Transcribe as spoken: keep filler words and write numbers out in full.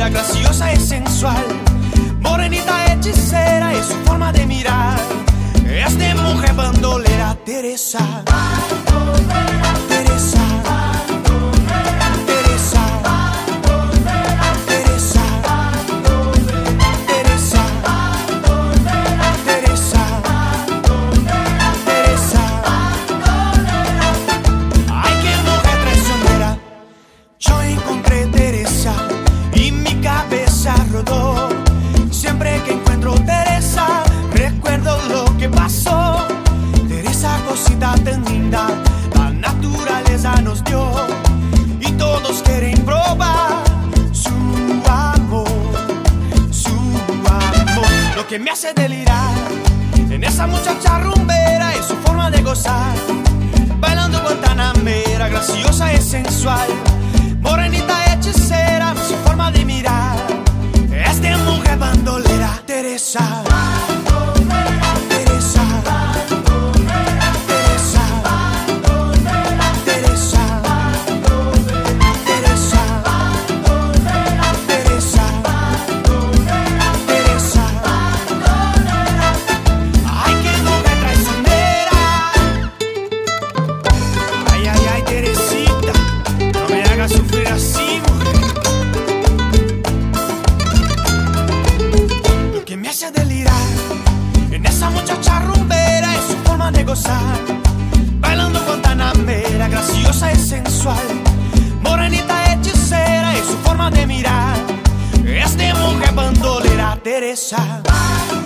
bandolera, graciosa y sensual, morenita hechicera es su forma de mirar. Es de mujer bandolera, Teresa. Bandolera, Teresa. Bandolera, Teresa. Bandolera, Teresa. Bandolera, Teresa. Bandolera, Teresa. Bandolera, Teresa. Bandolera. Ay, qué mujer traicionera. Yo encontré Teresa y mi cabeza rodó. Siempre que encuentro Teresa, recuerdo lo que pasó. Teresa, cosita tan linda, la naturaleza nos dio. Y todos quieren probar su amor, su amor. Lo que me hace delirar en esa muchacha rumbera es su forma de gozar. Bailando guantanamera, graciosa y sensual, morenita hechicera, su forma de mirar. Es de mujer bandolera, Teresa. Bandolera, Teresa. Bandolera, Teresa. Bandolera, Teresa. Bandolera, Teresa. Bandolera, Teresa. Bandolera, Teresa. Bandolera. Ay, qué mujer traicionera. Ay, ay, ay, Teresita, no me hagas sufrir así, mujer. Lo que me hace delirar en esa muchacha rumbera es su forma de gozar. Bailando guantanamera, graciosa y sensual, morenita hechicera es su forma de mirar. Es de mujer bandolera, Teresa.